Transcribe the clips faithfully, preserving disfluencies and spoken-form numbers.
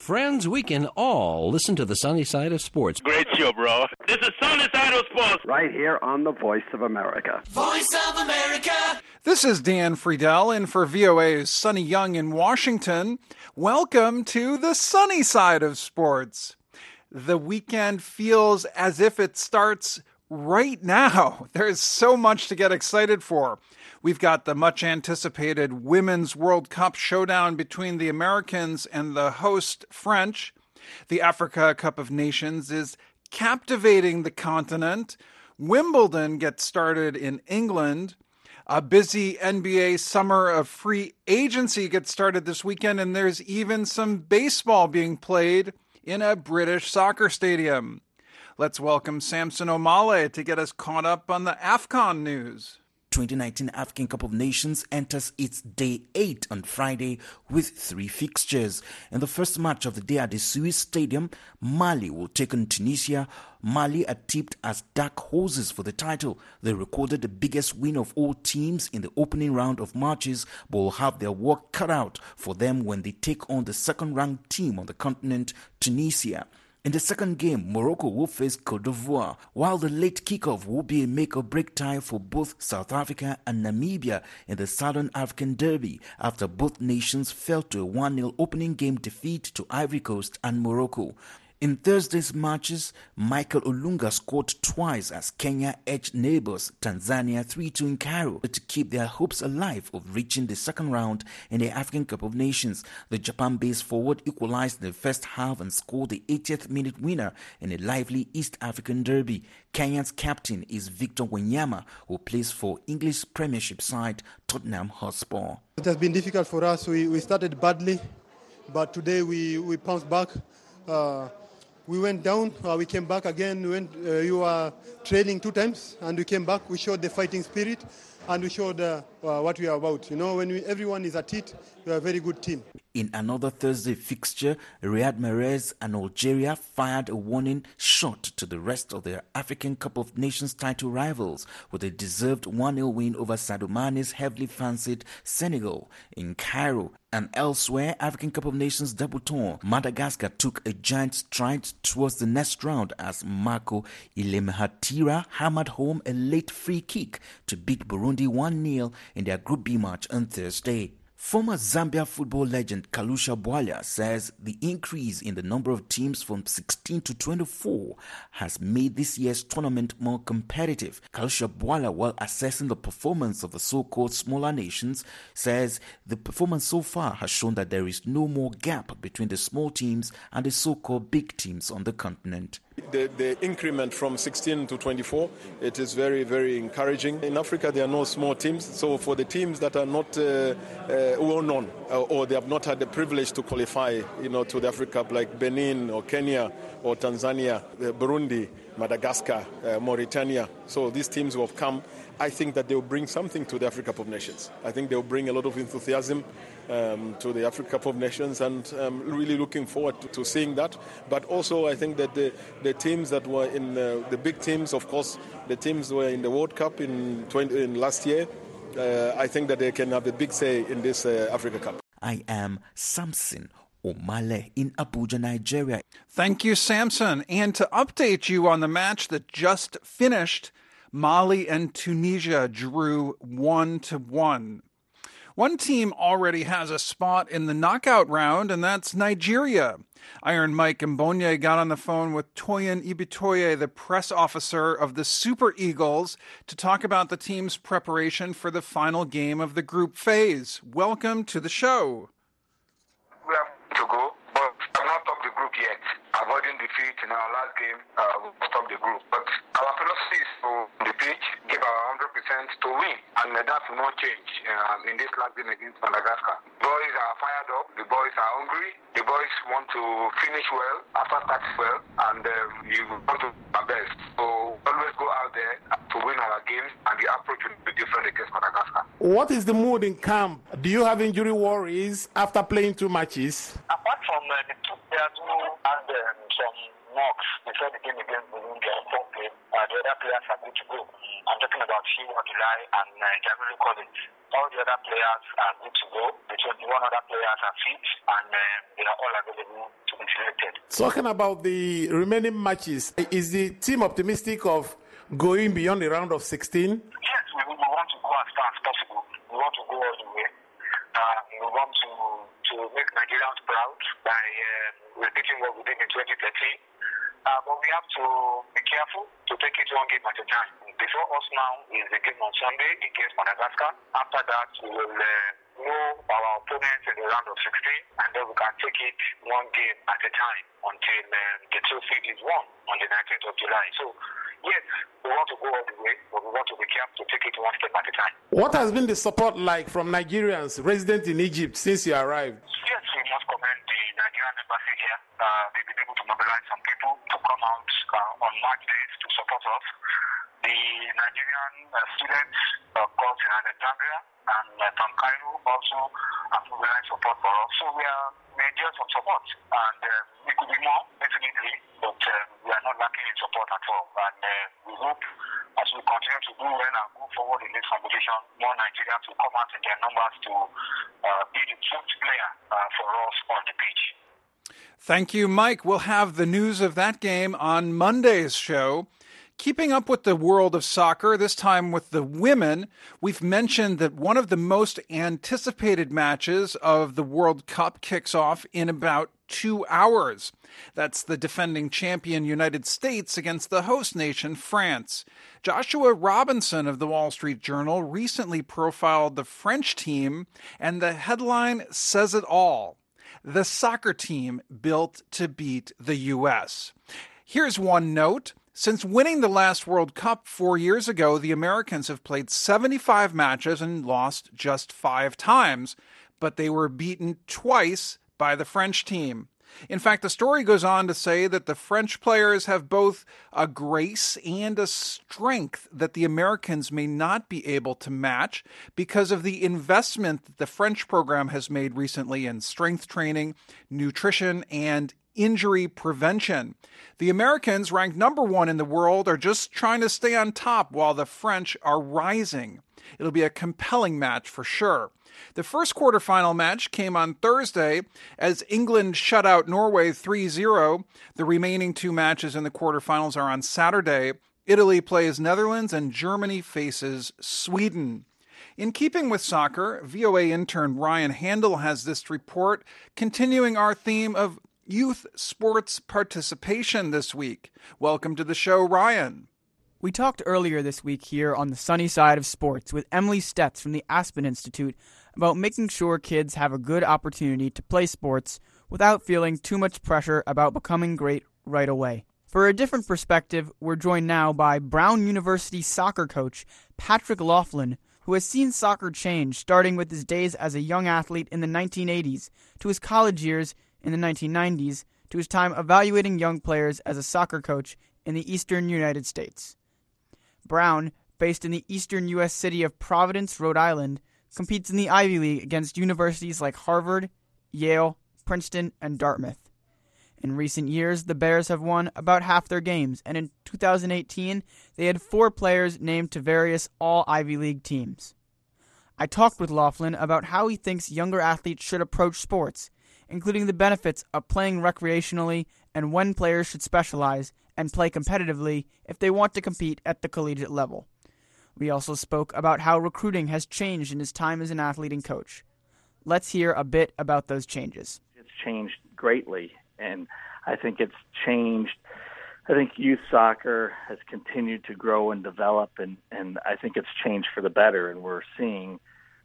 Friends, we can all listen to the sunny side of sports. Great show, bro. This is Sunny Side of Sports. Right here on the Voice of America. Voice of America. This is Dan Friedel in for V O A's Sonny Young in Washington. Welcome to the sunny side of sports. The weekend feels as if it starts right now. There's so much to get excited for. We've got the much anticipated Women's World Cup showdown between the Americans and the host French. The Africa Cup of Nations is captivating the continent. Wimbledon gets started in England. A busy N B A summer of free agency gets started this weekend, and there's even some baseball being played in a British soccer stadium. Let's welcome Samson Omale to get us caught up on the AFCON news. twenty nineteen African Cup of Nations enters its day eight on Friday with three fixtures. In the first match of the day at the Suez Stadium, Mali will take on Tunisia. Mali are tipped as dark horses for the title. They recorded the biggest win of all teams in the opening round of matches, but will have their work cut out for them when they take on the second-ranked team on the continent, Tunisia. In the second game, Morocco will face Cote d'Ivoire, while the late kickoff will be a make-or-break tie for both South Africa and Namibia in the Southern African Derby after both nations fell to a one nil opening game defeat to Ivory Coast and Morocco. In Thursday's matches, Michael Olunga scored twice as Kenya edged neighbors Tanzania three two in Cairo to keep their hopes alive of reaching the second round in the African Cup of Nations. The Japan-based forward equalized in the first half and scored the eightieth minute winner in a lively East African derby. Kenya's captain is Victor Wanyama, who plays for English Premiership side Tottenham Hotspur. It has been difficult for us. We, we started badly, but today we, we bounced back. Uh, We went down, uh, we came back again. We went, uh, you were trailing two times, and we came back. We showed the fighting spirit, and we showed uh, uh, what we are about. You know, when we, everyone is at it, we are a very good team. In another Thursday fixture, Riyad Mahrez and Algeria fired a warning shot to the rest of their African Cup of Nations title rivals with a deserved one nil win over Sadio Mane's heavily fancied Senegal in Cairo. And elsewhere, African Cup of Nations debutant Madagascar took a giant stride towards the next round as Marco Ilemhatira hammered home a late free kick to beat Burundi one nil in their Group B match on Thursday. Former Zambia football legend Kalusha Bwalya says the increase in the number of teams from sixteen to twenty-four has made this year's tournament more competitive. Kalusha Bwalya, while assessing the performance of the so-called smaller nations, says the performance so far has shown that there is no more gap between the small teams and the so-called big teams on the continent. The, the increment from sixteen to twenty-four, it is very, very encouraging. In Africa, there are no small teams. So for the teams that are not uh, uh, well-known uh, or they have not had the privilege to qualify, you know, to the Africa Cup, like Benin or Kenya or Tanzania, uh, Burundi, Madagascar, uh, Mauritania. So these teams who have come, I think that they will bring something to the Africa Cup of Nations. I think they will bring a lot of enthusiasm um, to the Africa Cup of Nations, and I'm um, really looking forward to, to seeing that. But also I think that the, the teams that were in uh, the big teams, of course, the teams were in the World Cup in, twenty, in last year, uh, I think that they can have a big say in this uh, Africa Cup. I am Samson Omale in Abuja, Nigeria. Thank you, Samson. And to update you on the match that just finished, Mali and Tunisia drew one to one. One team already has a spot in the knockout round, and that's Nigeria. Iron Mike Mbonye got on the phone with Toyin Ibitoye, the press officer of the Super Eagles, to talk about the team's preparation for the final game of the group phase. Welcome to the show. We have to go, but I'm not top the group yet. Avoiding defeat in our last game, uh, we top the group. But our philosophy is to, on the pitch, give our one hundred percent to win, and that will not change uh, in this last game against Madagascar. Boys are fired up, the boys are hungry, the boys want to finish well, after starting well, and um, you want to do our best. So always go out there to win our games, and the approach will be different against Madagascar. What is the mood in camp? Do you have injury worries after playing two matches? Apart from uh, the two players who had um, some knocks before the game against Burundi and Congo, uh, the other players are good to go. I'm talking about Shiwa July and uh, Jamilu Collins. all the other players are good to go. The twenty-one other players are fit, and uh, they are all available to be selected. Talking about the remaining matches, is the team optimistic of going beyond the round of sixteen? Yes, we, we want to go as far as possible. We want to go all the way. Uh, we want to, to make Nigerians proud by uh, repeating what we did in twenty thirteen. Uh, but we have to be careful to take it one game at a time. Before us now is the game on Sunday against Madagascar. After that, we will uh, know our opponents in the round of sixteen, and then we can take it one game at a time until uh, the trophy is won on the nineteenth of July. So, yes, we want to go all the way, but we want to be careful to take it one step at a time. What has been the support like from Nigerians resident in Egypt since you arrived? Yes, we must commend the Nigerian embassy here. Uh, they've been able to mobilize some people to come out uh, on match days to support us. The Nigerian uh, students, of course, in Alexandria and uh, from Cairo also have mobilized support for us. So we are we enjoy some support, and uh, we could be more, definitely, but uh, we are not lacking in support at all. And uh, we hope, as we continue to do well and go forward in this competition, more Nigerians will come out in their numbers to uh, be the truth player uh, for us on the pitch. Thank you, Mike. We'll have the news of that game on Monday's show. Keeping up with the world of soccer, this time with the women, we've mentioned that one of the most anticipated matches of the World Cup kicks off in about two hours. That's the defending champion United States against the host nation France. Joshua Robinson of the Wall Street Journal recently profiled the French team, and the headline says it all. The soccer team built to beat the U S. Here's one note. Since winning the last World Cup four years ago, the Americans have played seventy-five matches and lost just five times, but they were beaten twice by the French team. In fact, the story goes on to say that the French players have both a grace and a strength that the Americans may not be able to match because of the investment that the French program has made recently in strength training, nutrition, and injury prevention. The Americans, ranked number one in the world, are just trying to stay on top while the French are rising. It'll be a compelling match for sure. The first quarterfinal match came on Thursday as England shut out Norway three zero. The remaining two matches in the quarterfinals are on Saturday. Italy plays Netherlands and Germany faces Sweden. In keeping with soccer, V O A intern Ryan Handel has this report continuing our theme of youth sports participation this week. Welcome to the show, Ryan. We talked earlier this week here on the Sunny Side of Sports with Emily Stetz from the Aspen Institute about making sure kids have a good opportunity to play sports without feeling too much pressure about becoming great right away. For a different perspective, we're joined now by Brown University soccer coach Patrick Laughlin, who has seen soccer change starting with his days as a young athlete in the nineteen eighties to his college years in the nineteen nineties to his time evaluating young players as a soccer coach in the eastern United States. Brown, based in the eastern U S city of Providence, Rhode Island, competes in the Ivy League against universities like Harvard, Yale, Princeton, and Dartmouth. In recent years, the Bears have won about half their games, and in two thousand eighteen, they had four players named to various all-Ivy League teams. I talked with Laughlin about how he thinks younger athletes should approach sports, including the benefits of playing recreationally and when players should specialize and play competitively if they want to compete at the collegiate level. We also spoke about how recruiting has changed in his time as an athlete and coach. Let's hear a bit about those changes. It's changed greatly, and I think it's changed. I think youth soccer has continued to grow and develop, and, and I think it's changed for the better, and we're seeing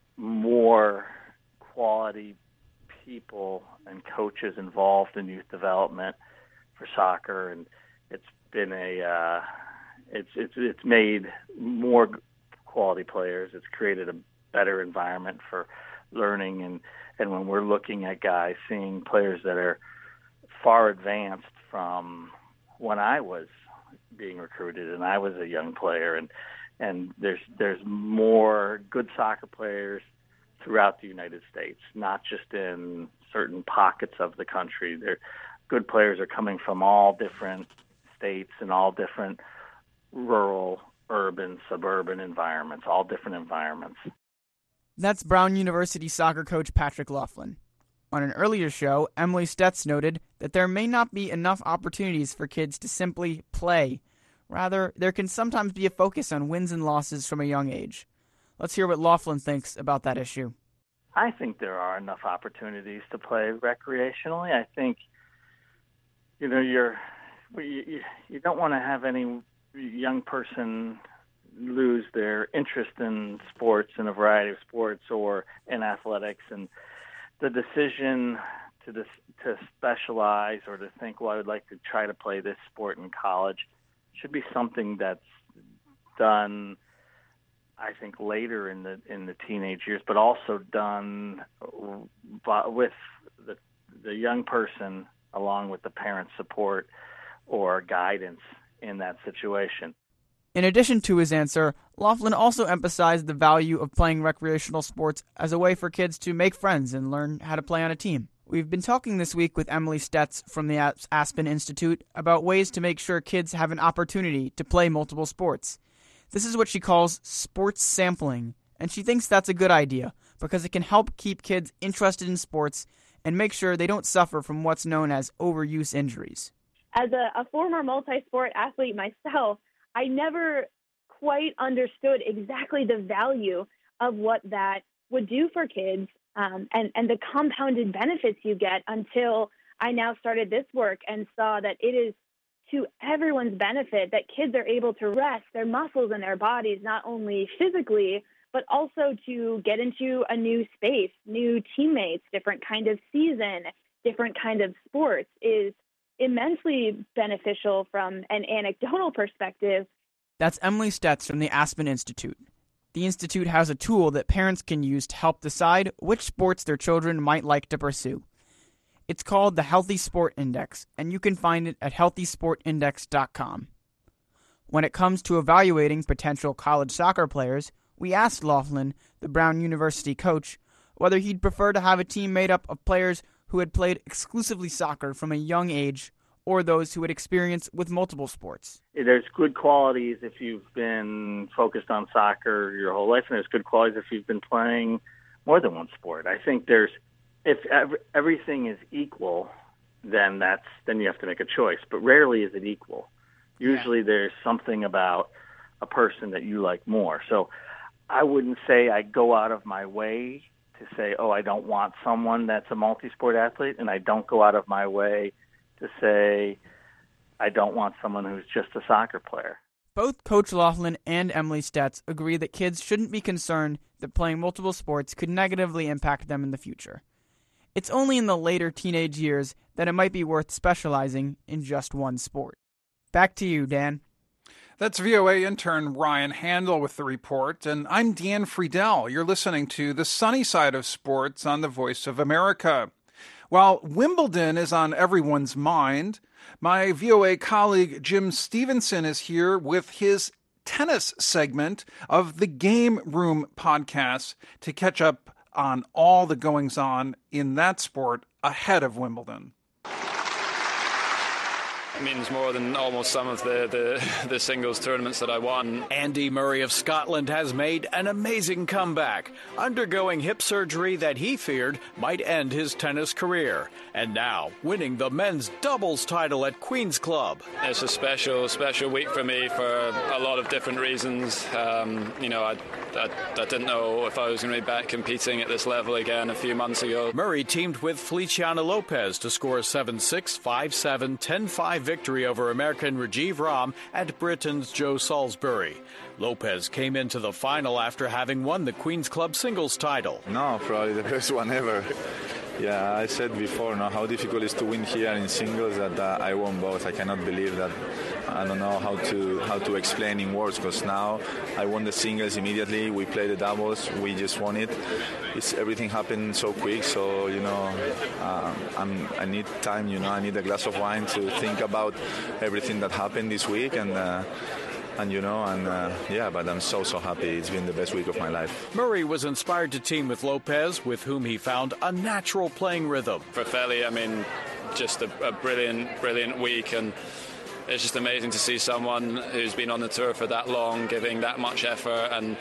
more quality people and coaches involved in youth development for soccer, and it's been a uh, it's it's it's made more quality players. It's created a better environment for learning, and and when we're looking at guys, seeing players that are far advanced from when I was being recruited and I was a young player, and and there's there's more good soccer players throughout the United States, not just in certain pockets of the country. There, good players are coming from all different states and all different rural, urban, suburban environments, all different environments. That's Brown University soccer coach Patrick Laughlin. On an earlier show, Emily Stetz noted that there may not be enough opportunities for kids to simply play. Rather, there can sometimes be a focus on wins and losses from a young age. Let's hear what Laughlin thinks about that issue. I think there are enough opportunities to play recreationally. I think, you know, you're you, you don't want to have any young person lose their interest in sports, in a variety of sports or in athletics, and the decision to this, to specialize or to think, well, I would like to try to play this sport in college, should be something that's done, I think, later in the in the teenage years, but also done with the the young person along with the parent's support or guidance in that situation. In addition to his answer, Laughlin also emphasized the value of playing recreational sports as a way for kids to make friends and learn how to play on a team. We've been talking this week with Emily Stetz from the Aspen Institute about ways to make sure kids have an opportunity to play multiple sports. This is what she calls sports sampling, and she thinks that's a good idea because it can help keep kids interested in sports and make sure they don't suffer from what's known as overuse injuries. As a, a former multi-sport athlete myself, I never quite understood exactly the value of what that would do for kids um, and, and the compounded benefits you get until I now started this work and saw that it is to everyone's benefit that kids are able to rest their muscles in their bodies, not only physically, but also to get into a new space, new teammates, different kind of season, different kind of sports is immensely beneficial from an anecdotal perspective. That's Emily Stetz from the Aspen Institute. The Institute has a tool that parents can use to help decide which sports their children might like to pursue. It's called the Healthy Sport Index, and you can find it at healthy sport index dot com. When it comes to evaluating potential college soccer players, we asked Laughlin, the Brown University coach, whether he'd prefer to have a team made up of players who had played exclusively soccer from a young age or those who had experience with multiple sports. There's good qualities if you've been focused on soccer your whole life, and there's good qualities if you've been playing more than one sport. I think there's, if everything is equal, then that's then you have to make a choice. But rarely is it equal. Usually yeah. There's something about a person that you like more. So I wouldn't say I go out of my way to say, oh, I don't want someone that's a multi-sport athlete, and I don't go out of my way to say I don't want someone who's just a soccer player. Both Coach Laughlin and Emily Stetz agree that kids shouldn't be concerned that playing multiple sports could negatively impact them in the future. It's only in the later teenage years that it might be worth specializing in just one sport. Back to you, Dan. That's V O A intern Ryan Handel with the report, and I'm Dan Friedel. You're listening to The Sunny Side of Sports on the Voice of America. While Wimbledon is on everyone's mind, my V O A colleague Jim Stevenson is here with his tennis segment of the Game Room podcast to catch up on all the goings-on in that sport ahead of Wimbledon. Means more than almost some of the, the, the singles tournaments that I won. Andy Murray of Scotland has made an amazing comeback, undergoing hip surgery that he feared might end his tennis career, and now winning the men's doubles title at Queen's Club. It's a special, special week for me for a lot of different reasons. Um, you know, I, I, I didn't know if I was going to be back competing at this level again a few months ago. Murray teamed with Feliciano Lopez to score a seven six, five seven, ten five victory over American Rajiv Ram and Britain's Joe Salisbury. Lopez came into the final after having won the Queen's Club singles title. No, probably the best one ever. Yeah, I said before, no, how difficult it is to win here in singles, that uh, I won both. I cannot believe that. I don't know how to how to explain in words, because now I won the singles immediately. We played the doubles. We just won it. It's everything happened so quick. So you know, uh, I'm, I need time. You know, I need a glass of wine to think about everything that happened this week, and. Uh, And, you know, and uh, yeah, but I'm so, so happy. It's been the best week of my life. Murray was inspired to team with Lopez, with whom he found a natural playing rhythm. For Feli, I mean, just a, a brilliant, brilliant week. And it's just amazing to see someone who's been on the tour for that long, giving that much effort. And,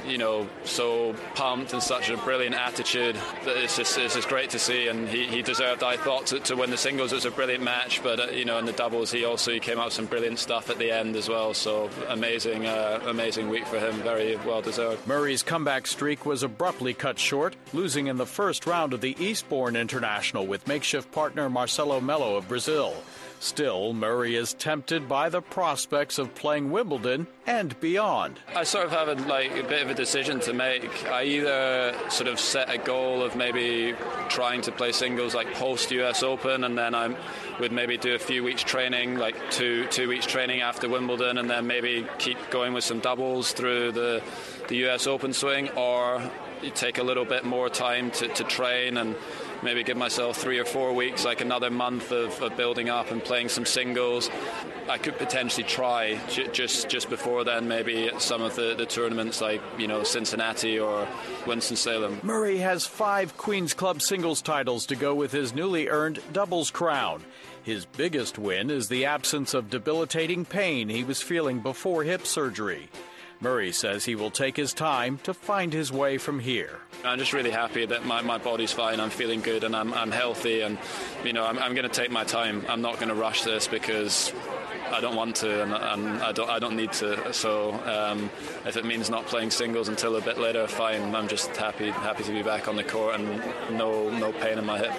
you know, so pumped and such a brilliant attitude. It's just, it's just great to see, and he, he deserved, I thought, to, to win the singles. It was a brilliant match, but, uh, you know, in the doubles, he also he came out with some brilliant stuff at the end as well, so amazing, uh, amazing week for him, very well deserved. Murray's comeback streak was abruptly cut short, losing in the first round of the Eastbourne International with makeshift partner Marcelo Melo of Brazil. Still, Murray is tempted by the prospects of playing Wimbledon and beyond. I sort of have a, like a bit of a decision to make. I either sort of set a goal of maybe trying to play singles like post U S Open, and then I would maybe do a few weeks training, like two two weeks training after Wimbledon, and then maybe keep going with some doubles through the the U S Open swing, or you take a little bit more time to, to train and maybe give myself three or four weeks, like another month of, of building up and playing some singles. I could potentially try j- just just before then, maybe at some of the, the tournaments like, you know, Cincinnati or Winston-Salem. Murray has five Queen's Club singles titles to go with his newly earned doubles crown. His biggest win is the absence of debilitating pain he was feeling before hip surgery. Murray says he will take his time to find his way from here. I'm just really happy that my, my body's fine, I'm feeling good, and I'm I'm healthy, and, you know, I'm, I'm going to take my time. I'm not going to rush this because I don't want to, and, and I don't I don't need to. So um, if it means not playing singles until a bit later, fine. I'm just happy happy to be back on the court and no no pain in my hip.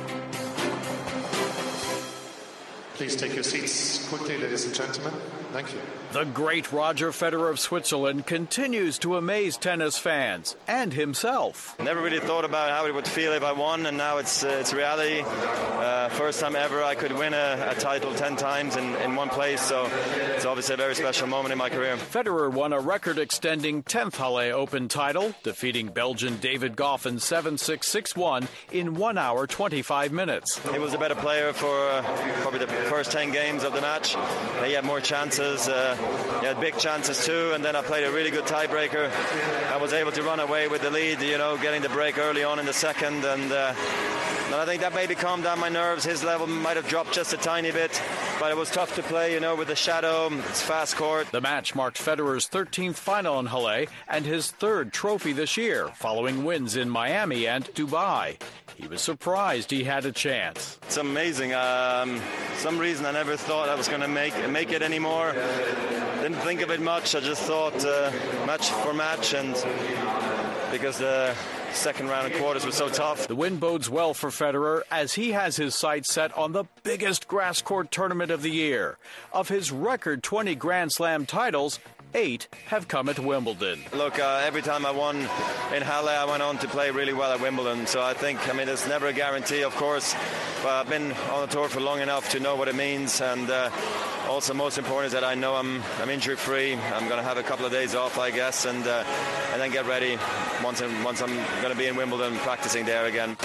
Please take your seats quickly, ladies and gentlemen. Thank you. The great Roger Federer of Switzerland continues to amaze tennis fans and himself. Never really thought about how it would feel if I won, and now it's uh, it's reality. Uh, first time ever I could win a, a title ten times in, in one place, so it's obviously a very special moment in my career. Federer won a record-extending tenth Halle Open title, defeating Belgian David Goffin seven six, six one in one hour, twenty-five minutes. He was a better player for uh, probably the first ten games of the match. He had more chances. Uh, he had big chances too, and then I played a really good tiebreaker. I was able to run away with the lead, you know, getting the break early on in the second, and, uh, and I think that maybe calmed down my nerves. His level might have dropped just a tiny bit, but it was tough to play, you know, with the shadow. It's fast court. The match marked Federer's thirteenth final in Halle and his third trophy this year, following wins in Miami and Dubai. He was surprised he had a chance. It's amazing. Um, some reason I never thought I was going to make make it anymore. Didn't think of it much. I just thought uh, match for match, and because the second round and quarters was so tough. The win bodes well for Federer as he has his sights set on the biggest grass court tournament of the year. Of his record twenty Grand Slam titles, eight have come at Wimbledon. Look, uh, every time I won in Halle, I went on to play really well at Wimbledon. So I think, I mean, there's never a guarantee, of course, but I've been on the tour for long enough to know what it means. And uh, also, most important is that I know I'm I'm injury free. I'm going to have a couple of days off, I guess, and uh, and then get ready once I'm, once I'm going to be in Wimbledon practicing there again.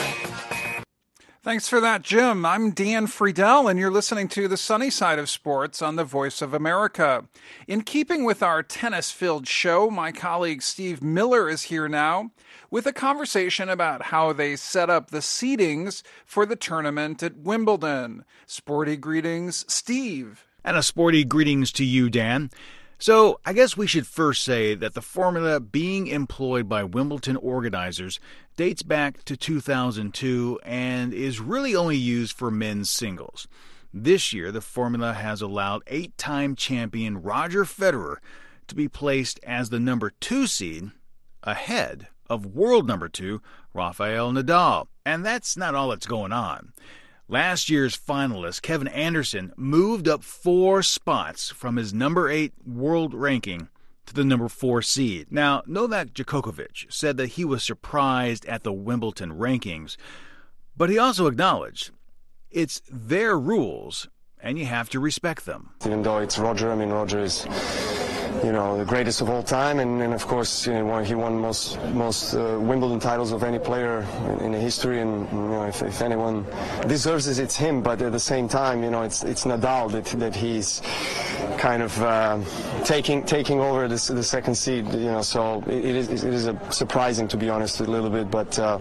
Thanks for that, Jim. I'm Dan Friedel, and you're listening to The Sunny Side of Sports on the Voice of America. In keeping with our tennis-filled show, my colleague Steve Miller is here now with a conversation about how they set up the seedings for the tournament at Wimbledon. Sporty greetings, Steve. And a sporty greetings to you, Dan. So I guess we should first say that the formula being employed by Wimbledon organizers dates back to two thousand two and is really only used for men's singles. This year, the formula has allowed eight-time champion Roger Federer to be placed as the number two seed ahead of world number two Rafael Nadal. And that's not all that's going on. Last year's finalist, Kevin Anderson, moved up four spots from his number eight world ranking to the number four seed. Now, Novak Djokovic said that he was surprised at the Wimbledon rankings, but he also acknowledged it's their rules and you have to respect them. Even though it's Roger, I mean, Roger is, you know, the greatest of all time, and, and of course, you know, he won most most uh, Wimbledon titles of any player in, in the history, and you know, if, if anyone deserves it, it's him. But at the same time, you know, it's it's Nadal that that he's kind of uh, taking taking over this, the second seed. You know, so it, it is it is a surprising, to be honest, a little bit, but uh,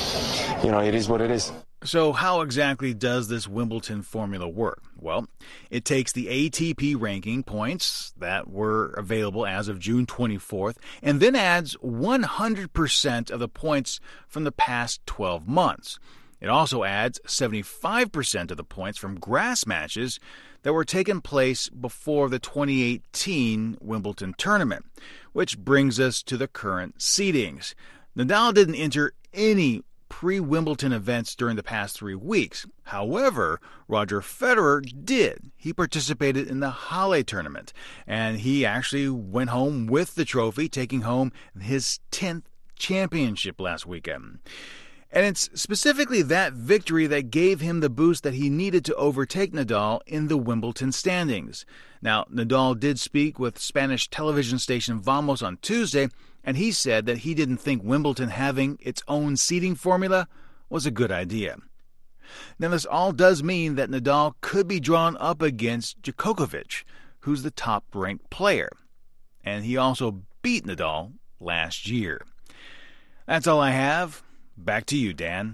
you know, it is what it is. So how exactly does this Wimbledon formula work? Well, it takes the A T P ranking points that were available as of June twenty-fourth and then adds one hundred percent of the points from the past twelve months. It also adds seventy-five percent of the points from grass matches that were taking place before the twenty eighteen Wimbledon tournament, which brings us to the current seedings. Nadal didn't enter any pre-Wimbledon events during the past three weeks. However, Roger Federer did. He participated in the Halle tournament, and he actually went home with the trophy, taking home his tenth championship last weekend. And it's specifically that victory that gave him the boost that he needed to overtake Nadal in the Wimbledon standings. Now, Nadal did speak with Spanish television station Vamos on Tuesday, and he said that he didn't think Wimbledon having its own seeding formula was a good idea. Now, this all does mean that Nadal could be drawn up against Djokovic, who's the top-ranked player. And he also beat Nadal last year. That's all I have. Back to you, Dan.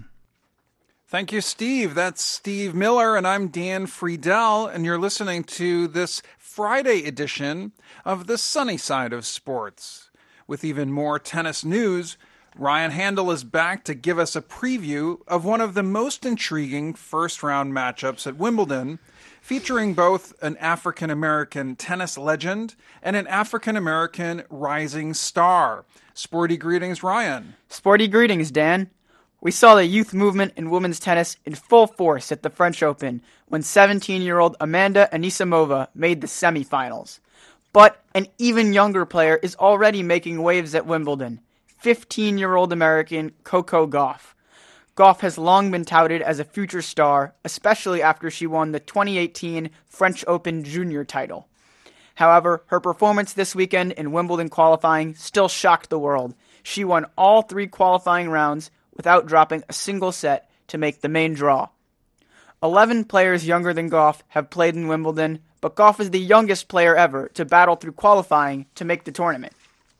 Thank you, Steve. That's Steve Miller, and I'm Dan Friedel, and you're listening to this Friday edition of The Sunny Side of Sports. With even more tennis news, Ryan Handel is back to give us a preview of one of the most intriguing first-round matchups at Wimbledon, featuring both an African-American tennis legend and an African-American rising star. Sporty greetings, Ryan. Sporty greetings, Dan. We saw the youth movement in women's tennis in full force at the French Open when seventeen-year-old Amanda Anisimova made the semifinals. But an even younger player is already making waves at Wimbledon, fifteen-year-old American Coco Gauff. Gauff has long been touted as a future star, especially after she won the twenty eighteen French Open Junior title. However, her performance this weekend in Wimbledon qualifying still shocked the world. She won all three qualifying rounds without dropping a single set to make the main draw. Eleven players younger than Gauff have played in Wimbledon, but Gauff is the youngest player ever to battle through qualifying to make the tournament.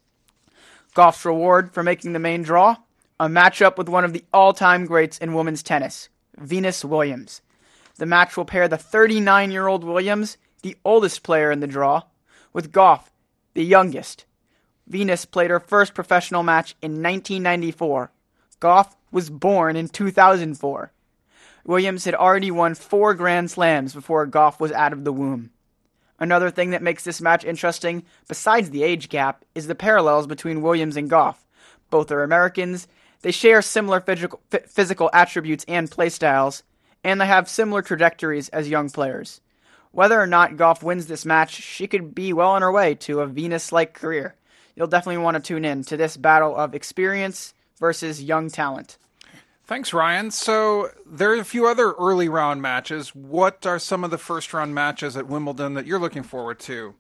Gauff's reward for making the main draw? A matchup with one of the all-time greats in women's tennis, Venus Williams. The match will pair the thirty-nine-year-old Williams, the oldest player in the draw, with Gauff, the youngest. Venus played her first professional match in nineteen ninety-four. Gauff was born in two thousand four. Williams had already won four Grand Slams before Gauff was out of the womb. Another thing that makes this match interesting, besides the age gap, is the parallels between Williams and Gauff. Both are Americans, they share similar physical, physical attributes and playstyles, and they have similar trajectories as young players. Whether or not Gauff wins this match, she could be well on her way to a Venus-like career. You'll definitely want to tune in to this battle of experience versus young talent. Thanks, Ryan. So there are a few other early round matches. What are some of the first round matches at Wimbledon that you're looking forward to?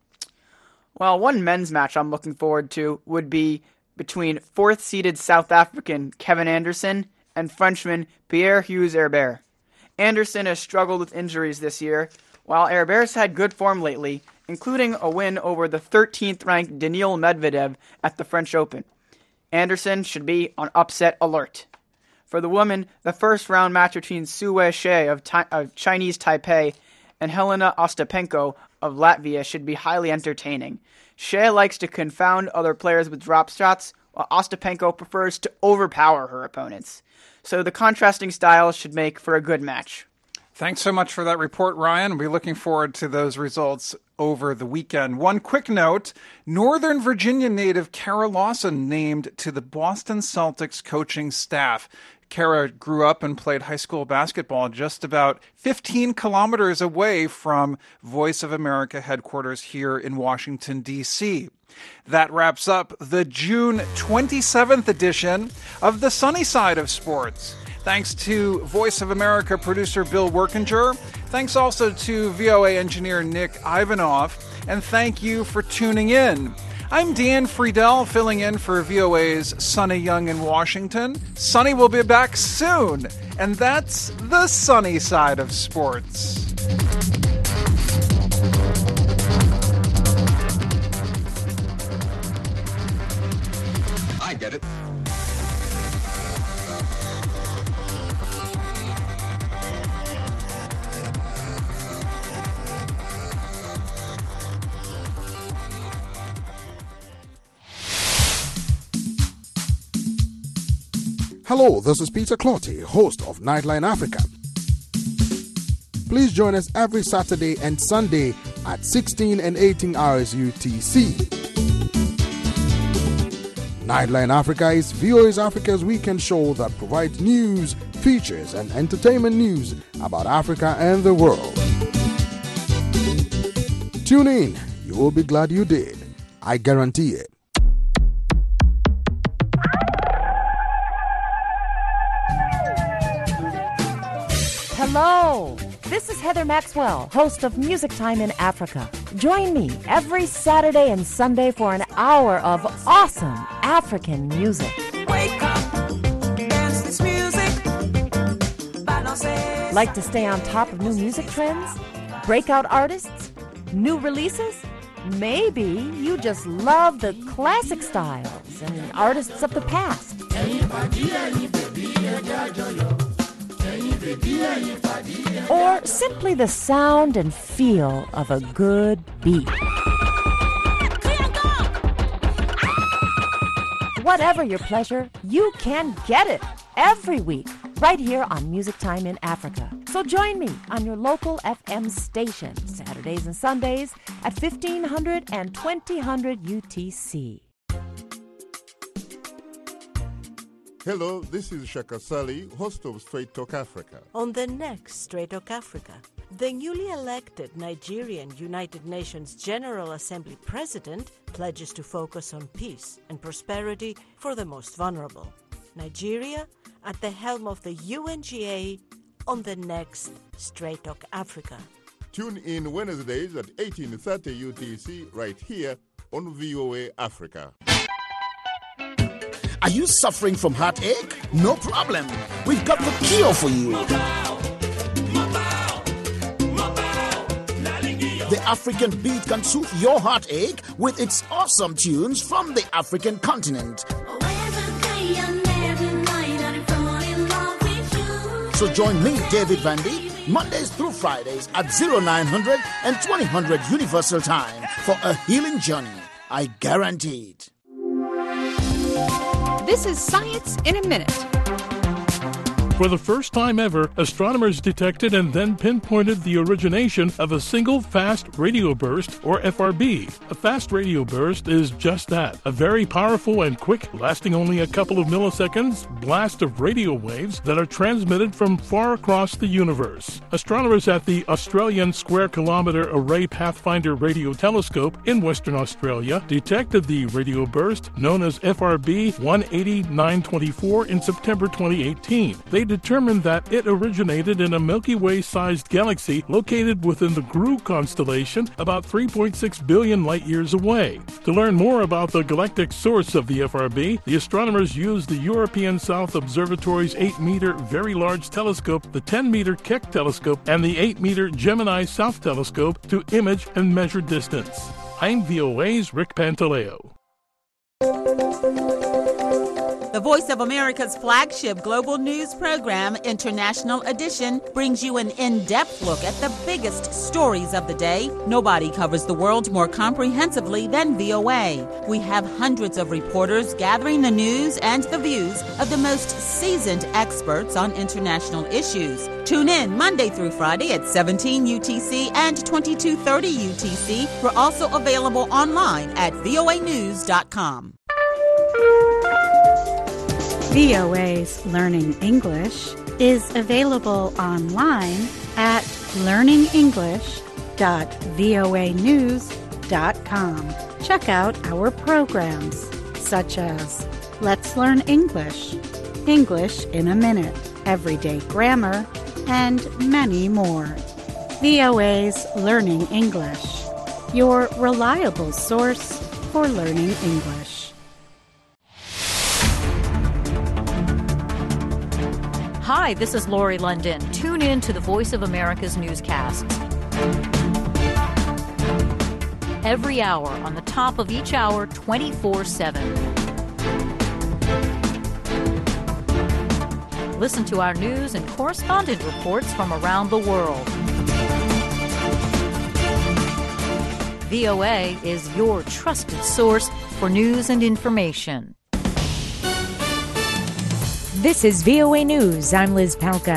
Well, one men's match I'm looking forward to would be between fourth-seeded South African Kevin Anderson and Frenchman Pierre-Hugues Herbert. Anderson has struggled with injuries this year, while Herbert's had good form lately, including a win over the thirteenth-ranked Daniil Medvedev at the French Open. Anderson should be on upset alert. For the women, the first-round match between Su Weisheng of, Ti- of Chinese Taipei and Helena Ostapenko of Latvia should be highly entertaining. Shea likes to confound other players with drop shots, while Ostapenko prefers to overpower her opponents. So the contrasting styles should make for a good match. Thanks so much for that report, Ryan. We're looking forward to those results over the weekend. One quick note, Northern Virginia native Kara Lawson named to the Boston Celtics coaching staff. Kara grew up and played high school basketball just about fifteen kilometers away from Voice of America headquarters here in Washington, D C That wraps up the June twenty-seventh edition of The Sunny Side of Sports. Thanks to Voice of America producer Bill Workinger. Thanks also to V O A engineer Nick Ivanov. And thank you for tuning in. I'm Dan Friedel, filling in for V O A's Sonny Young in Washington. Sonny will be back soon, and that's the sunny side of sports. Hello, this is Peter Clotty, host of Nightline Africa. Please join us every Saturday and Sunday at sixteen and eighteen hours U T C. Nightline Africa is V O A's Africa's weekend show that provides news, features, and entertainment news about Africa and the world. Tune in. You will be glad you did. I guarantee it. Hello, this is Heather Maxwell, host of Music Time in Africa. Join me every Saturday and Sunday for an hour of awesome African music. Wake up, dance this music. Like to stay on top of new music trends? Breakout artists? New releases? Maybe you just love the classic styles and artists of the past. Or simply the sound and feel of a good beat. Whatever your pleasure, you can get it every week right here on Music Time in Africa. So join me on your local F M station Saturdays and Sundays at fifteen hundred and twenty hundred U T C. Hello, this is Shaka Sali, host of Straight Talk Africa. On the next Straight Talk Africa, the newly elected Nigerian United Nations General Assembly President pledges to focus on peace and prosperity for the most vulnerable. Nigeria at the helm of the U N G A on the next Straight Talk Africa. Tune in Wednesdays at eighteen thirty U T C right here on V O A Africa. Are you suffering from heartache? No problem. We've got the cure for you. The African Beat can soothe your heartache with its awesome tunes from the African continent. So join me, David Vandy, Mondays through Fridays at oh nine hundred and twenty hundred Universal Time for a healing journey. I guarantee it. This is Science in a Minute. For the first time ever, astronomers detected and then pinpointed the origination of a single fast radio burst, or F R B. A fast radio burst is just that, a very powerful and quick, lasting only a couple of milliseconds, blast of radio waves that are transmitted from far across the universe. Astronomers at the Australian Square Kilometre Array Pathfinder Radio Telescope in Western Australia detected the radio burst known as F R B one eighty nine twenty-four in September twenty eighteen. They determined that it originated in a Milky Way-sized galaxy located within the Grue constellation about three point six billion light-years away. To learn more about the galactic source of the F R B, the astronomers used the European South Observatory's eight meter Very Large Telescope, the ten meter Keck Telescope, and the eight meter Gemini South Telescope to image and measure distance. I'm V O A's Rick Pantaleo. The Voice of America's flagship global news program, International Edition, brings you an in-depth look at the biggest stories of the day. Nobody covers the world more comprehensively than V O A. We have hundreds of reporters gathering the news and the views of the most seasoned experts on international issues. Tune in Monday through Friday at seventeen U T C and twenty-two thirty U T C. We're also available online at V O A news dot com. V O A's Learning English is available online at learning english dot V O A news dot com. Check out our programs such as Let's Learn English, English in a Minute, Everyday Grammar, and many more. V O A's Learning English, your reliable source for learning English. Hi, this is Lori London. Tune in to the Voice of America's newscasts. Every hour, on the top of each hour, twenty-four seven. Listen to our news and correspondent reports from around the world. V O A is your trusted source for news and information. This is V O A News. I'm Liz Palka.